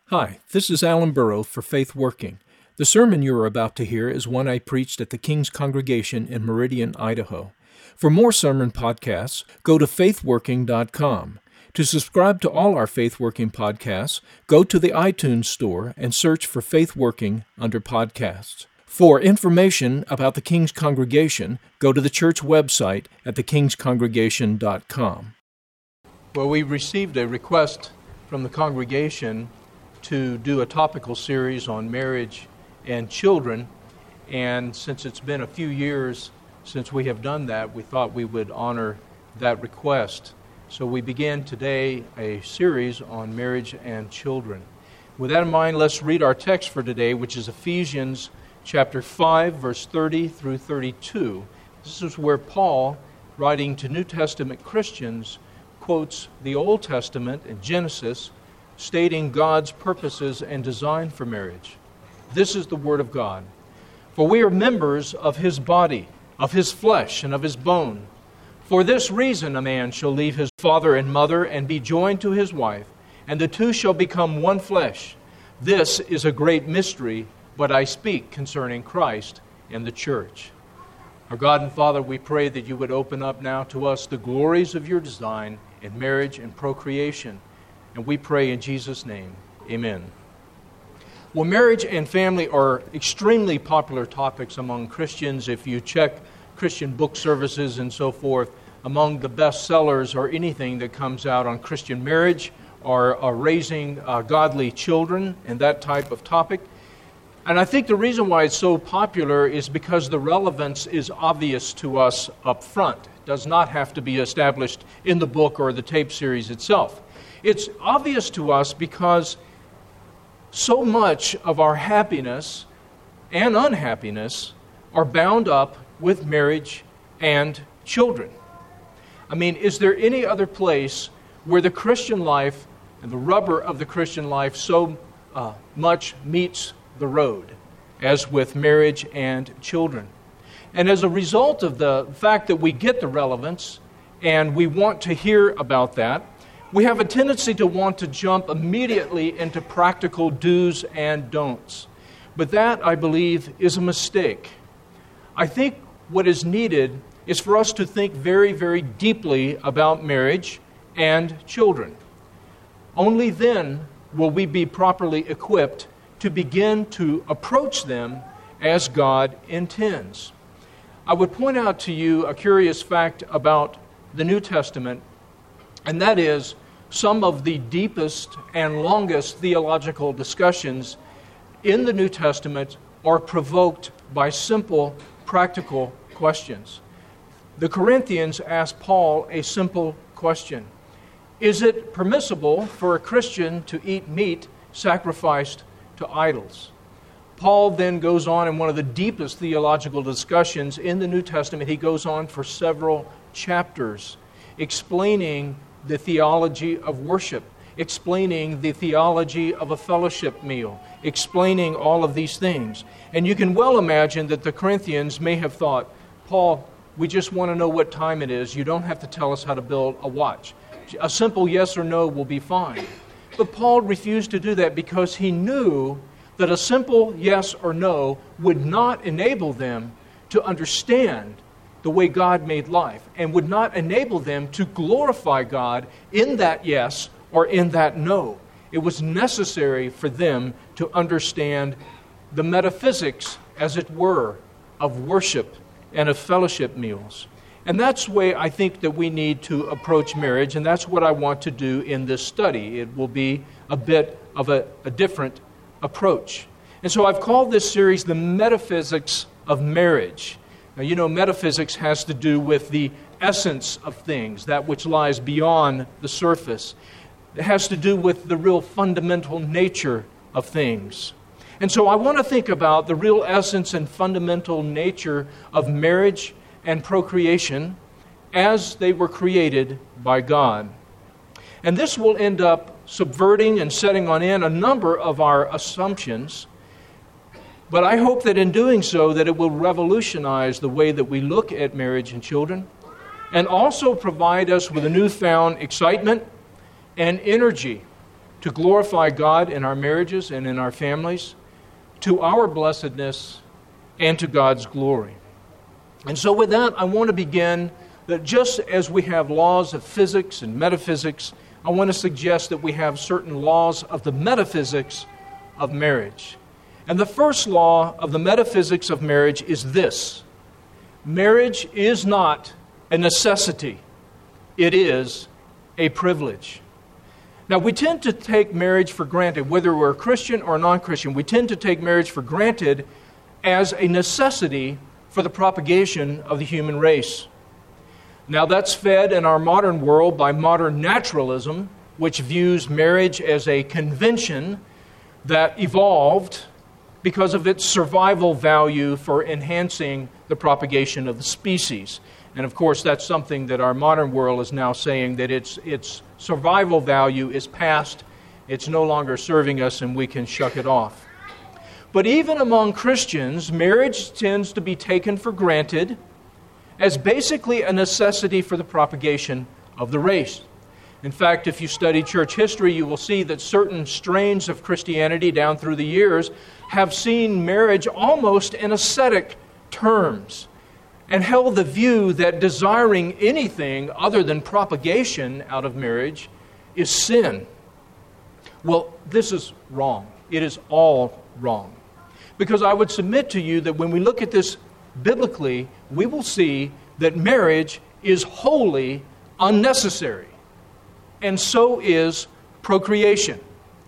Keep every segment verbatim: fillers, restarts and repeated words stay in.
Hi, this is Alan Burrow for Faith Working. The sermon you are about to hear is one I preached at the King's Congregation in Meridian, Idaho. For more sermon podcasts, go to faith working dot com. To subscribe to all our Faith Working podcasts, go to the iTunes Store and search for Faith Working under Podcasts. For information about the King's Congregation, go to the church website at the kings congregation dot com. Well, we received a request from the congregation to do a topical series on marriage and children, and since it's been a few years since we have done that, we thought we would honor that request. So we began today a series on marriage and children. With that in mind, let's read our text for today, which is Ephesians chapter five, verse thirty through thirty-two. This is where Paul, writing to New Testament Christians, quotes the Old Testament in Genesis, stating God's purposes and design for marriage. This is the Word of God. For we are members of His body, of His flesh, and of His bone. For this reason a man shall leave his father and mother and be joined to his wife, and the two shall become one flesh. This is a great mystery, but I speak concerning Christ and the church. Our God and Father, we pray that you would open up now to us the glories of your design in marriage and procreation. And we pray in Jesus' name, amen. Well, marriage and family are extremely popular topics among Christians. If you check Christian book services and so forth, among the best sellers or anything that comes out on Christian marriage or, or raising uh, godly children and that type of topic. And I think the reason why it's so popular is because the relevance is obvious to us up front. It does not have to be established in the book or the tape series itself. It's obvious to us because so much of our happiness and unhappiness are bound up with marriage and children. I mean, is there any other place where the Christian life and the rubber of the Christian life so uh, much meets the road as with marriage and children? And as a result of the fact that we get the relevance and we want to hear about that, we have a tendency to want to jump immediately into practical do's and don'ts. But that, I believe, is a mistake. I think what is needed is for us to think very, very deeply about marriage and children. Only then will we be properly equipped to begin to approach them as God intends. I would point out to you a curious fact about the New Testament, and that is some of the deepest and longest theological discussions in the New Testament are provoked by simple, practical questions. The Corinthians asked Paul a simple question. Is it permissible for a Christian to eat meat sacrificed to idols? Paul then goes on in one of the deepest theological discussions in the New Testament. He goes on for several chapters explaining the theology of worship, explaining the theology of a fellowship meal, explaining all of these things. And you can well imagine that the Corinthians may have thought, Paul, we just want to know what time it is. You don't have to tell us how to build a watch. A simple yes or no will be fine. But Paul refused to do that because he knew that a simple yes or no would not enable them to understand the way God made life, and would not enable them to glorify God in that yes or in that no. It was necessary for them to understand the metaphysics, as it were, of worship and of fellowship meals. And that's the way I think that we need to approach marriage, and that's what I want to do in this study. It will be a bit of a, a different approach. And so I've called this series The Metaphysics of Marriage. Now, you know, metaphysics has to do with the essence of things, that which lies beyond the surface. It has to do with the real fundamental nature of things. And so I want to think about the real essence and fundamental nature of marriage and procreation as they were created by God. And this will end up subverting and setting on end a number of our assumptions. But I hope that in doing so, that it will revolutionize the way that we look at marriage and children, and also provide us with a newfound excitement and energy to glorify God in our marriages and in our families, to our blessedness, and to God's glory. And so with that, I want to begin that just as we have laws of physics and metaphysics, I want to suggest that we have certain laws of the metaphysics of marriage. And the first law of the metaphysics of marriage is this: marriage is not a necessity, it is a privilege. Now, we tend to take marriage for granted, whether we're a Christian or a non-Christian. We tend to take marriage for granted as a necessity for the propagation of the human race. Now, that's fed in our modern world by modern naturalism, which views marriage as a convention that evolved because of its survival value for enhancing the propagation of the species. And of course, that's something that our modern world is now saying, that its its survival value is past, it's no longer serving us, and we can shuck it off. But even among Christians, marriage tends to be taken for granted as basically a necessity for the propagation of the race. In fact, if you study church history, you will see that certain strains of Christianity down through the years have seen marriage almost in ascetic terms and held the view that desiring anything other than propagation out of marriage is sin. Well, this is wrong. It is all wrong. Because I would submit to you that when we look at this biblically, we will see that marriage is wholly unnecessary. And so is procreation.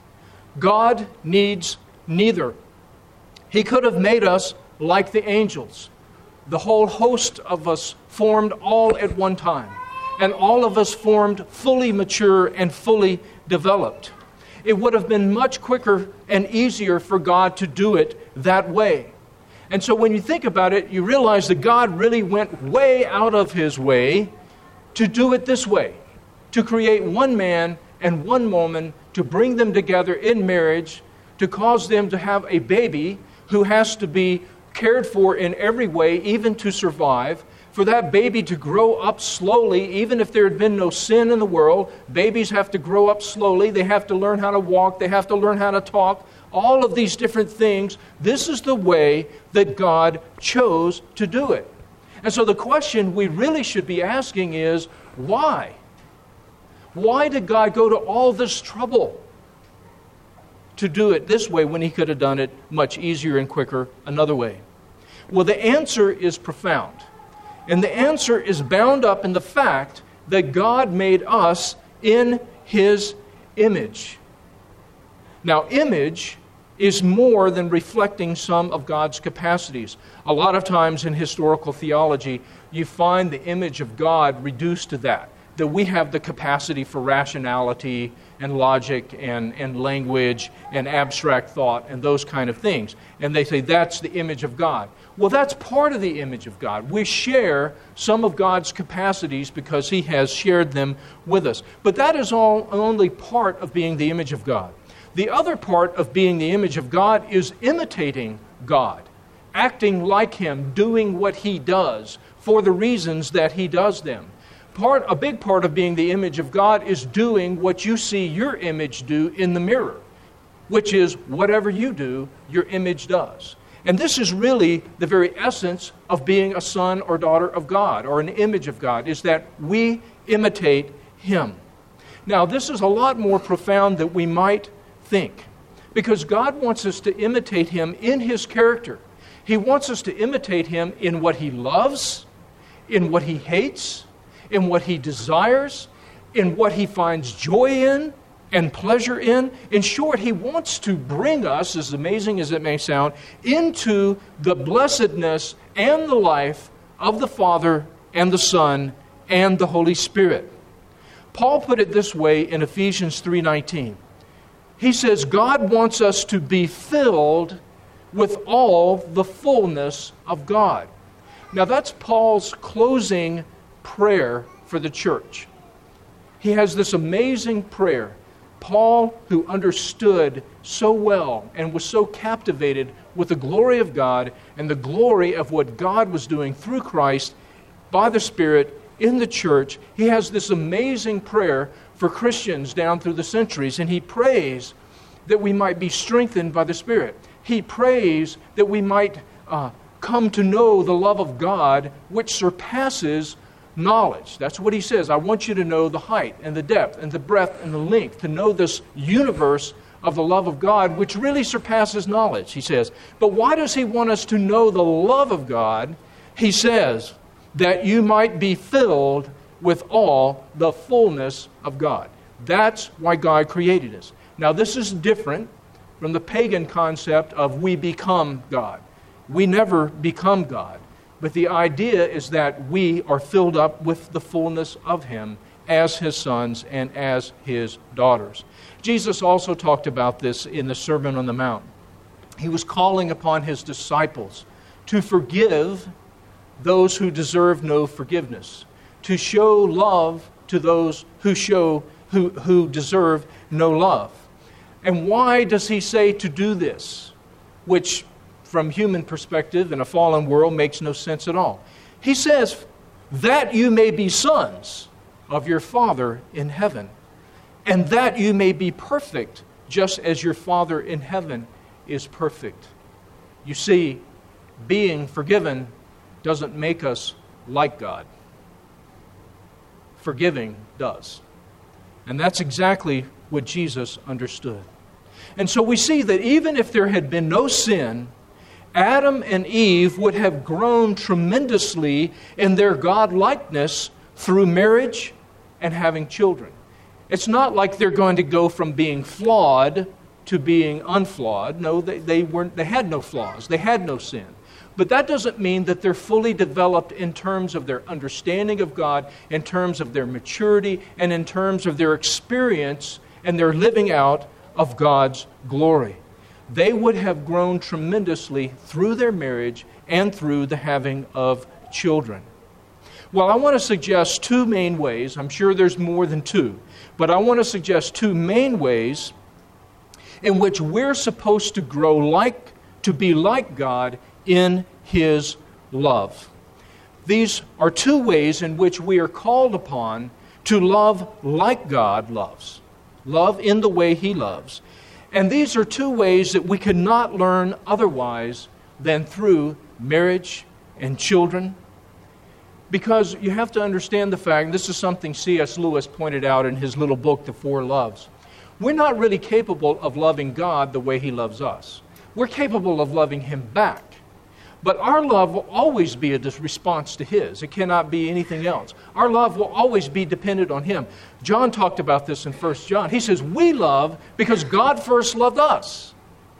God needs neither. He could have made us like the angels, the whole host of us formed all at one time, and all of us formed fully mature and fully developed. It would have been much quicker and easier for God to do it that way. And so when you think about it, you realize that God really went way out of His way to do it this way, to create one man and one woman, to bring them together in marriage, to cause them to have a baby who has to be cared for in every way, even to survive, for that baby to grow up slowly, even if there had been no sin in the world. Babies have to grow up slowly. They have to learn how to walk. They have to learn how to talk. All of these different things. This is the way that God chose to do it. And so the question we really should be asking is, why? Why did God go to all this trouble to do it this way when He could have done it much easier and quicker another way? Well, the answer is profound. And the answer is bound up in the fact that God made us in His image. Now, image is more than reflecting some of God's capacities. A lot of times in historical theology, you find the image of God reduced to that, that we have the capacity for rationality and logic and, and language and abstract thought and those kind of things. And they say that's the image of God. Well, that's part of the image of God. We share some of God's capacities because He has shared them with us. But that is all only part of being the image of God. The other part of being the image of God is imitating God, acting like Him, doing what He does for the reasons that He does them. Part, a big part of being the image of God is doing what you see your image do in the mirror, which is whatever you do, your image does. And this is really the very essence of being a son or daughter of God, or an image of God, is that we imitate Him. Now, this is a lot more profound than we might think, because God wants us to imitate Him in His character. He wants us to imitate Him in what He loves, in what He hates, in what He desires, in what He finds joy in and pleasure in. In short, He wants to bring us, as amazing as it may sound, into the blessedness and the life of the Father and the Son and the Holy Spirit. Paul put it this way in Ephesians three nineteen. He says, God wants us to be filled with all the fullness of God. Now that's Paul's closing prayer for the church. He has this amazing prayer. Paul, who understood so well and was so captivated with the glory of God and the glory of what God was doing through Christ by the Spirit in the church, he has this amazing prayer for Christians down through the centuries, and he prays that we might be strengthened by the Spirit. He prays that we might uh, come to know the love of God, which surpasses knowledge. That's what he says. I want you to know the height and the depth and the breadth and the length, to know this universe of the love of God, which really surpasses knowledge, he says. But why does he want us to know the love of God? He says, that you might be filled with all the fullness of God. That's why God created us. Now, this is different from the pagan concept of we become God. We never become God. But the idea is that we are filled up with the fullness of Him as His sons and as His daughters. Jesus also talked about this in the Sermon on the Mount. He was calling upon His disciples to forgive those who deserve no forgiveness, to show love to those who show who, who deserve no love. And why does he say to do this, which from human perspective in a fallen world makes no sense at all? He says, that you may be sons of your Father in heaven, and that you may be perfect, just as your Father in heaven is perfect. You see, being forgiven doesn't make us like God. Forgiving does. And that's exactly what Jesus understood. And so we see that even if there had been no sin, Adam and Eve would have grown tremendously in their God-likeness through marriage and having children. It's not like they're going to go from being flawed to being unflawed. No, they, they weren't. They had no flaws. They had no sin. But that doesn't mean that they're fully developed in terms of their understanding of God, in terms of their maturity, and in terms of their experience and their living out of God's glory. They would have grown tremendously through their marriage and through the having of children. Well, I want to suggest two main ways. I'm sure there's more than two, but I want to suggest two main ways in which we're supposed to grow like, to be like God in His love. These are two ways in which we are called upon to love like God loves. Love in the way He loves. And these are two ways that we cannot learn otherwise than through marriage and children. Because you have to understand the fact, and this is something C S Lewis pointed out in his little book, The Four Loves. We're not really capable of loving God the way He loves us. We're capable of loving Him back. But our love will always be a response to His. It cannot be anything else. Our love will always be dependent on Him. John talked about this in First John. He says, we love because God first loved us.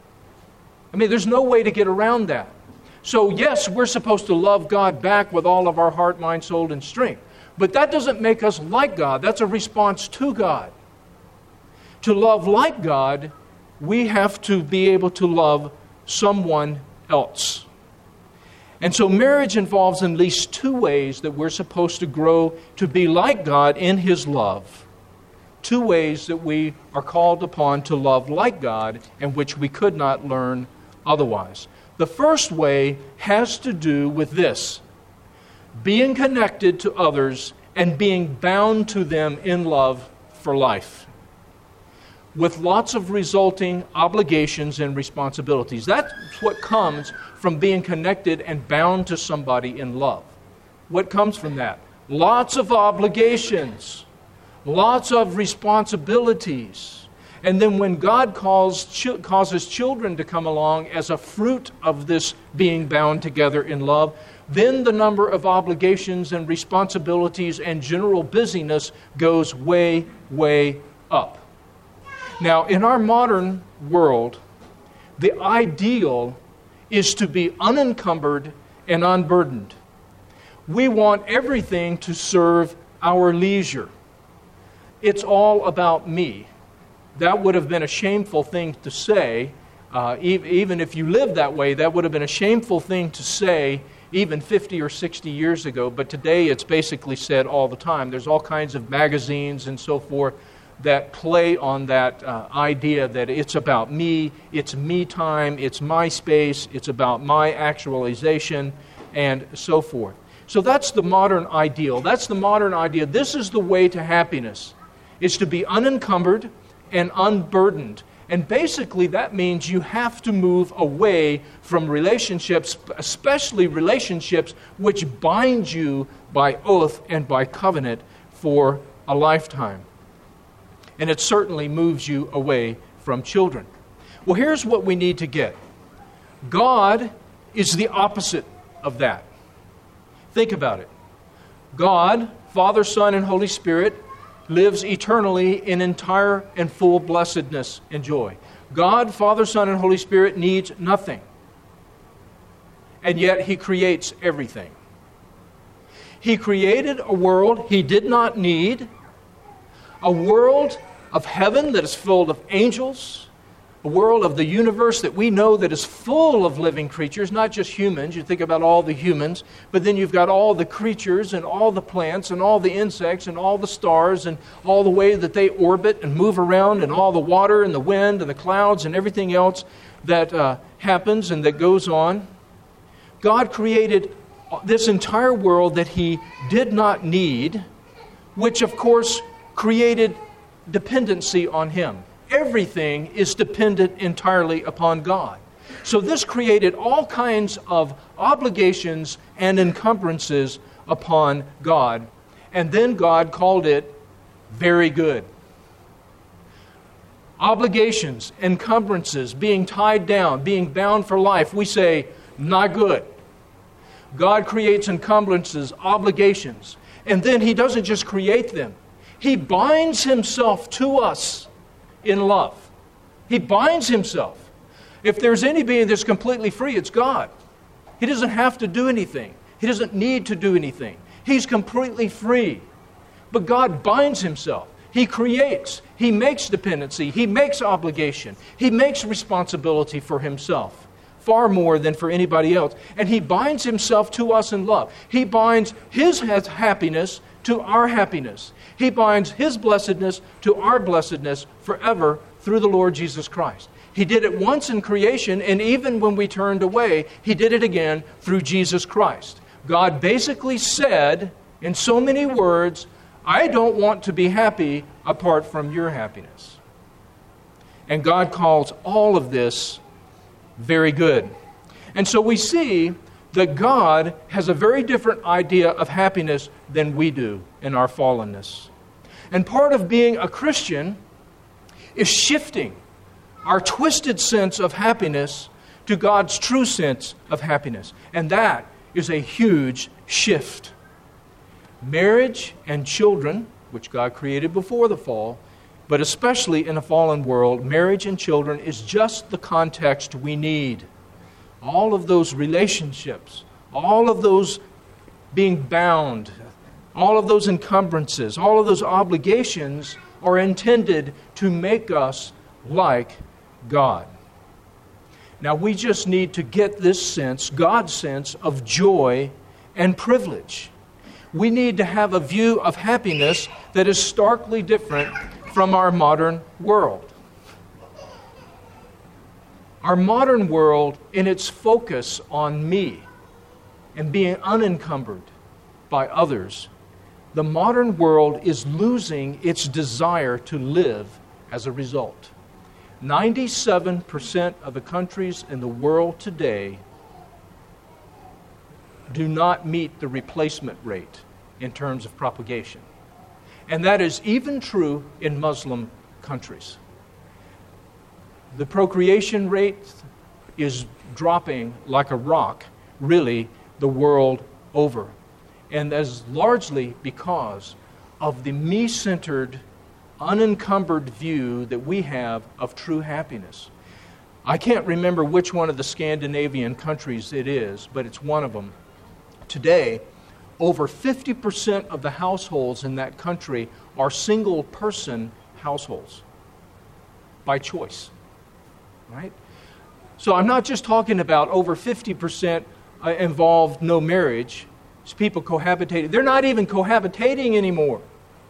I mean, there's no way to get around that. So yes, we're supposed to love God back with all of our heart, mind, soul, and strength. But that doesn't make us like God. That's a response to God. To love like God, we have to be able to love someone else. And so marriage involves at least two ways that we're supposed to grow to be like God in His love. Two ways that we are called upon to love like God and which we could not learn otherwise. The first way has to do with this: being connected to others and being bound to them in love for life, with lots of resulting obligations and responsibilities. That's what comes from being connected and bound to somebody in love. What comes from that? Lots of obligations, lots of responsibilities. And then when God calls, causes children to come along as a fruit of this being bound together in love, then the number of obligations and responsibilities and general busyness goes way, way up. Now, in our modern world, the ideal is to be unencumbered and unburdened. We want everything to serve our leisure. It's all about me. That would have been a shameful thing to say. Uh, e- even if you lived that way, that would have been a shameful thing to say even fifty or sixty years ago. But today it's basically said all the time. There's all kinds of magazines and so forth that play on that uh, idea that it's about me, it's me time, it's my space, it's about my actualization, and so forth. So that's the modern ideal. That's the modern idea. This is the way to happiness. is to be unencumbered and unburdened. And basically that means you have to move away from relationships, especially relationships which bind you by oath and by covenant for a lifetime. And it certainly moves you away from children. Well, here's what we need to get. God is the opposite of that. Think about it. God, Father, Son, and Holy Spirit, lives eternally in entire and full blessedness and joy. God, Father, Son, and Holy Spirit needs nothing. And yet He creates everything. He created a world He did not need, a world of heaven that is full of angels, a world of the universe that we know that is full of living creatures, not just humans. You think about all the humans, but then you've got all the creatures and all the plants and all the insects and all the stars and all the way that they orbit and move around and all the water and the wind and the clouds and everything else that uh, happens and that goes on. God created this entire world that He did not need, which of course created dependency on Him. Everything is dependent entirely upon God. So this created all kinds of obligations and encumbrances upon God. And then God called it very good. Obligations, encumbrances, being tied down, being bound for life, we say, not good. God creates encumbrances, obligations, and then He doesn't just create them. He binds Himself to us in love. He binds Himself. If there's any being that's completely free, it's God. He doesn't have to do anything. He doesn't need to do anything. He's completely free. But God binds Himself. He creates. He makes dependency. He makes obligation. He makes responsibility for Himself, far more than for anybody else. And He binds Himself to us in love. He binds His happiness to our happiness. He binds His blessedness to our blessedness forever through the Lord Jesus Christ. He did it once in creation, and even when we turned away, He did it again through Jesus Christ. God basically said, in so many words, I don't want to be happy apart from your happiness. And God calls all of this very good. And so we see that God has a very different idea of happiness than we do in our fallenness. And part of being a Christian is shifting our twisted sense of happiness to God's true sense of happiness. And that is a huge shift. Marriage and children, which God created before the fall, but especially in a fallen world, marriage and children is just the context we need. All of those relationships, all of those being bound, all of those encumbrances, all of those obligations are intended to make us like God. Now we just need to get this sense, God's sense of joy and privilege. We need to have a view of happiness that is starkly different from our modern world. Our modern world, in its focus on me and being unencumbered by others, the modern world is losing its desire to live as a result. ninety-seven percent of the countries in the world today do not meet the replacement rate in terms of propagation. And that is even true in Muslim countries. The procreation rate is dropping like a rock, really, the world over. And that is largely because of the me-centered, unencumbered view that we have of true happiness. I can't remember which one of the Scandinavian countries it is, but it's one of them. Today, over fifty percent of the households in that country are single-person households by choice. Right? So I'm not just talking about over fifty percent involved no marriage. It's people cohabitating. They're not even cohabitating anymore.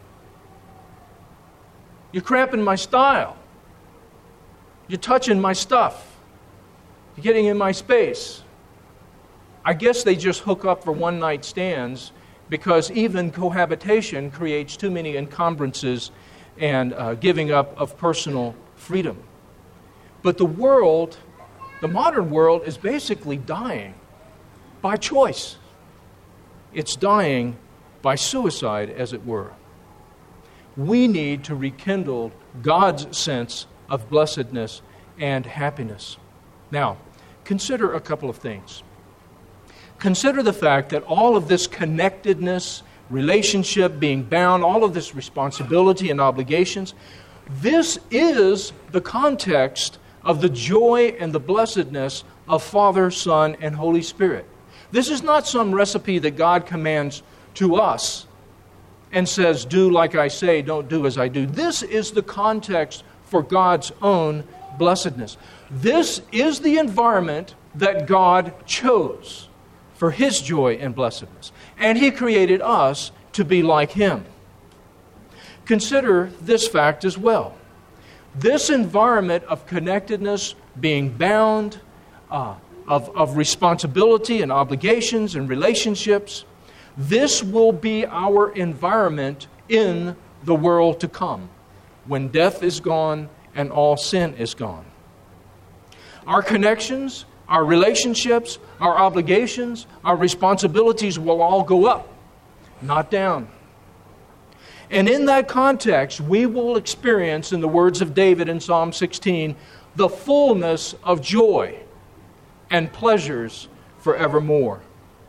You're cramping my style. You're touching my stuff. You're getting in my space. I guess they just hook up for one-night stands because even cohabitation creates too many encumbrances and uh, giving up of personal freedom. But the world, the modern world, is basically dying by choice. It's dying by suicide, as it were. We need to rekindle God's sense of blessedness and happiness. Now, consider a couple of things. Consider the fact that all of this connectedness, relationship, being bound, all of this responsibility and obligations, this is the context of the joy and the blessedness of Father, Son, and Holy Spirit. This is not some recipe that God commands to us and says, do like I say, don't do as I do. This is the context for God's own blessedness. This is the environment that God chose for His joy and blessedness. And He created us to be like Him. Consider this fact as well. This environment of connectedness, being bound, uh, of, of responsibility and obligations and relationships, this will be our environment in the world to come, when death is gone and all sin is gone. Our connections, our relationships, our obligations, our responsibilities will all go up, not down. And in that context, we will experience, in the words of David in Psalm sixteen, the fullness of joy and pleasures forevermore.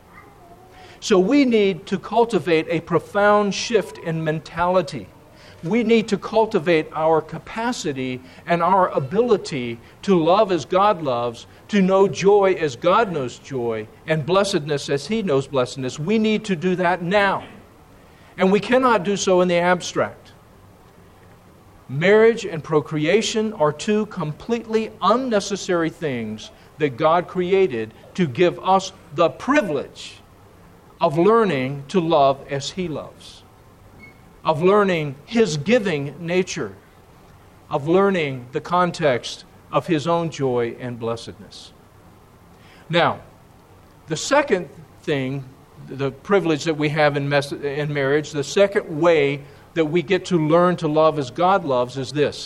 So we need to cultivate a profound shift in mentality. We need to cultivate our capacity and our ability to love as God loves, to know joy as God knows joy, and blessedness as He knows blessedness. We need to do that now. And we cannot do so in the abstract. Marriage and procreation are two completely unnecessary things that God created to give us the privilege of learning to love as He loves, of learning His giving nature, of learning the context of His own joy and blessedness. Now, the second thing, the privilege that we have in, mes- in marriage, the second way that we get to learn to love as God loves is this.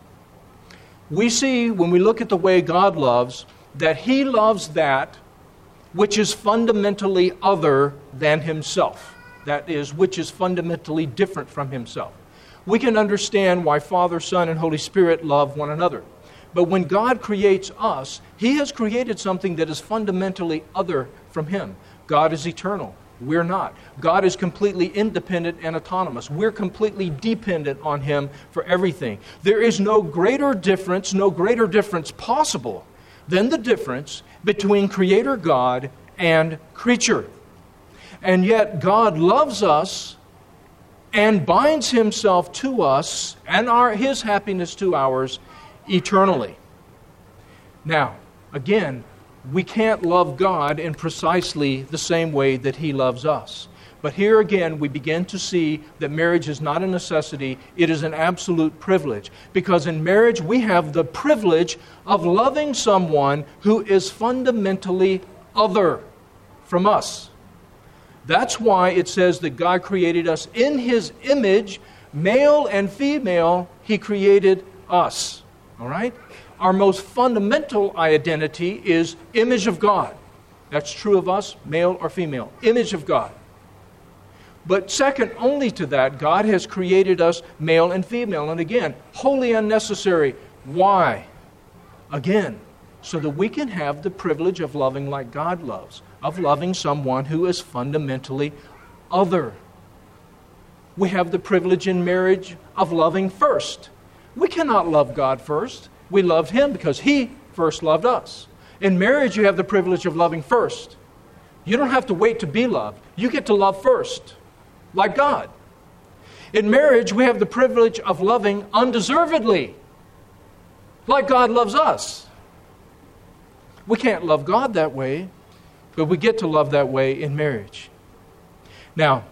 We see, when we look at the way God loves, that He loves that which is fundamentally other than Himself. That is, which is fundamentally different from Himself. We can understand why Father, Son, and Holy Spirit love one another. But when God creates us, He has created something that is fundamentally other from Him. God is eternal. We're not. God is completely independent and autonomous. We're completely dependent on Him for everything. There is no greater difference, no greater difference possible than the difference between Creator God and creature. And yet God loves us and binds Himself to us and our, His happiness to ours eternally. Now, again, we can't love God in precisely the same way that He loves us. But here again, we begin to see that marriage is not a necessity, it is an absolute privilege. Because in marriage, we have the privilege of loving someone who is fundamentally other from us. That's why it says that God created us in His image, male and female, He created us. All right? Our most fundamental identity is image of God. That's true of us, male or female. Image of God. But second only to that, God has created us male and female. And again, wholly unnecessary. Why? Again, so that we can have the privilege of loving like God loves, of loving someone who is fundamentally other. We have the privilege in marriage of loving first. We cannot love God first. We loved Him because He first loved us. In marriage, you have the privilege of loving first. You don't have to wait to be loved. You get to love first, like God. In marriage, we have the privilege of loving undeservedly, like God loves us. We can't love God that way, but we get to love that way in marriage. Now,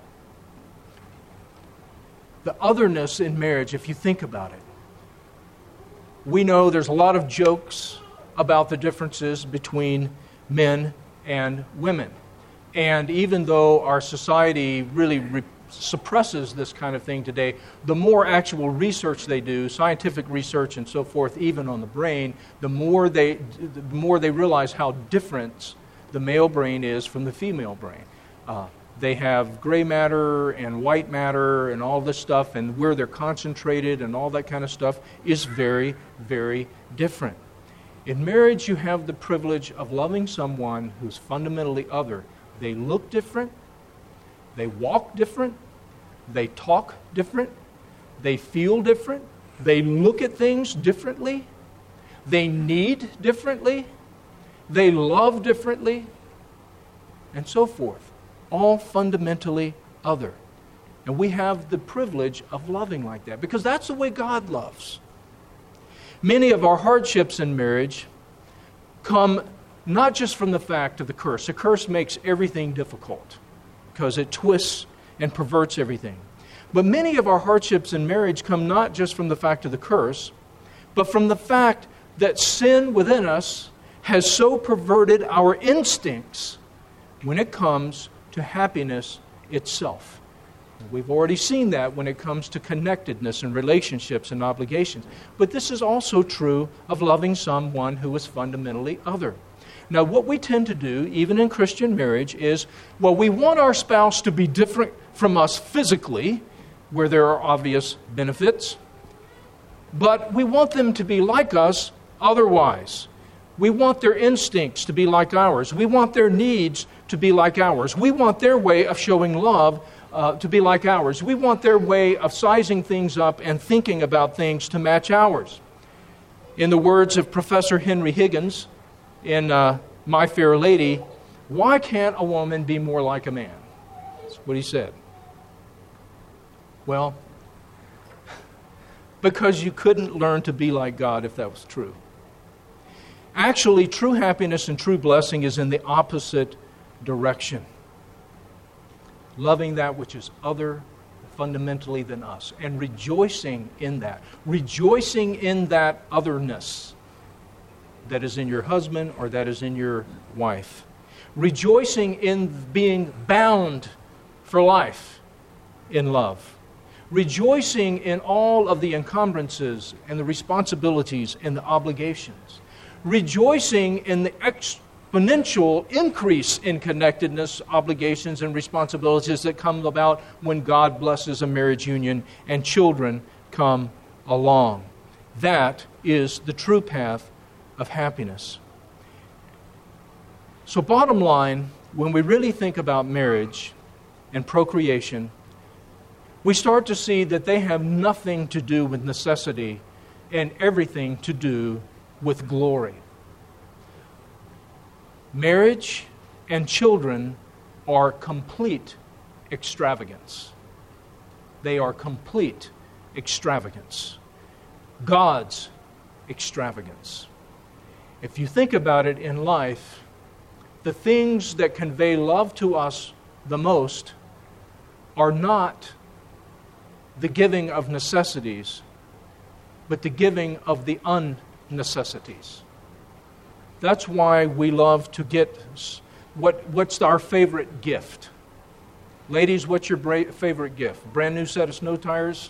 the otherness in marriage, if you think about it, we know there's a lot of jokes about the differences between men and women. And even though our society really re- suppresses this kind of thing today, the more actual research they do, scientific research and so forth, even on the brain, the more they, the more they realize how different the male brain is from the female brain. Uh, they have gray matter and white matter and all this stuff, and where they're concentrated and all that kind of stuff is very, very different. In marriage, you have the privilege of loving someone who's fundamentally other. They look different, they walk different, they talk different, they feel different, they look at things differently, they need differently, they love differently, and so forth. All fundamentally other. And we have the privilege of loving like that, because that's the way God loves. Many of our hardships in marriage come not just from the fact of the curse. The curse makes everything difficult because it twists and perverts everything. But many of our hardships in marriage come not just from the fact of the curse, but from the fact that sin within us has so perverted our instincts when it comes to happiness itself. We've already seen that when it comes to connectedness and relationships and obligations. But this is also true of loving someone who is fundamentally other. Now, what we tend to do, even in Christian marriage, is, well, we want our spouse to be different from us physically, where there are obvious benefits, but we want them to be like us otherwise. We want their instincts to be like ours. We want their needs to be like ours. We want their way of showing love Uh, to be like ours. We want their way of sizing things up and thinking about things to match ours. In the words of Professor Henry Higgins in uh, My Fair Lady, why can't a woman be more like a man? That's what he said. Well, because you couldn't learn to be like God if that was true. Actually, true happiness and true blessing is in the opposite direction. Loving that which is other fundamentally than us, and rejoicing in that. Rejoicing in that otherness that is in your husband or that is in your wife. Rejoicing in being bound for life in love. Rejoicing in all of the encumbrances and the responsibilities and the obligations. Rejoicing in the ex- exponential increase in connectedness, obligations, and responsibilities that come about when God blesses a marriage union and children come along. That is the true path of happiness. So bottom line, when we really think about marriage and procreation, we start to see that they have nothing to do with necessity and everything to do with glory. Marriage and children are complete extravagance. They are complete extravagance. God's extravagance. If you think about it in life, the things that convey love to us the most are not the giving of necessities, but the giving of the unnecessities. That's why we love to get, what, what's our favorite gift? Ladies, what's your bra- favorite gift? Brand new set of snow tires?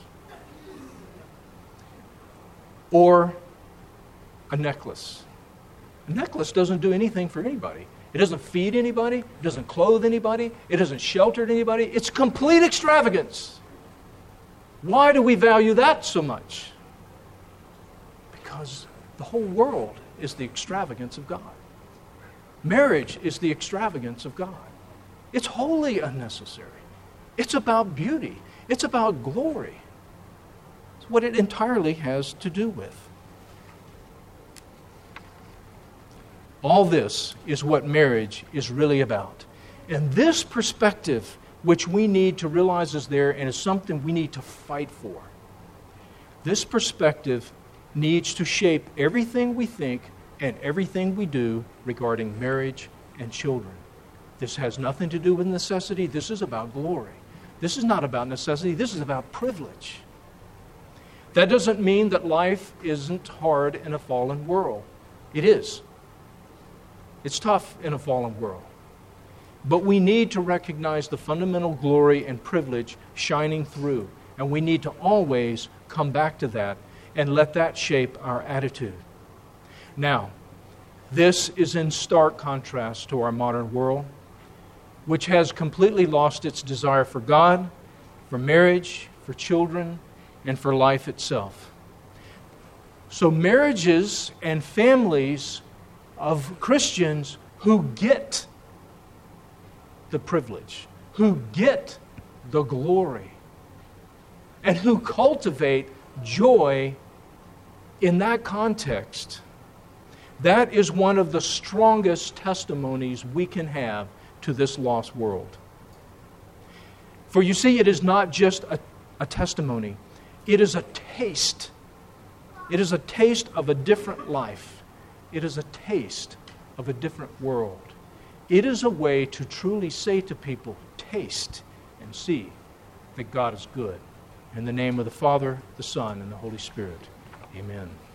Or a necklace? A necklace doesn't do anything for anybody. It doesn't feed anybody. It doesn't clothe anybody. It doesn't shelter anybody. It's complete extravagance. Why do we value that so much? Because the whole world is the extravagance of God. Marriage is the extravagance of God. It's wholly unnecessary. It's about beauty. It's about glory. It's what it entirely has to do with. All this is what marriage is really about. And this perspective, which we need to realize is there and is something we need to fight for, this perspective needs to shape everything we think and everything we do regarding marriage and children. This has nothing to do with necessity. This is about glory. This is not about necessity. This is about privilege. That doesn't mean that life isn't hard in a fallen world. It is. It's tough in a fallen world. But we need to recognize the fundamental glory and privilege shining through. And we need to always come back to that and let that shape our attitude. Now, this is in stark contrast to our modern world, which has completely lost its desire for God, for marriage, for children, and for life itself. So marriages and families of Christians who get the privilege, who get the glory, and who cultivate joy in that context, that is one of the strongest testimonies we can have to this lost world. For you see, it is not just a, a testimony, it is a taste. It is a taste of a different life. It is a taste of a different world. It is a way to truly say to people, taste and see that God is good. In the name of the Father, the Son, and the Holy Spirit. Amen.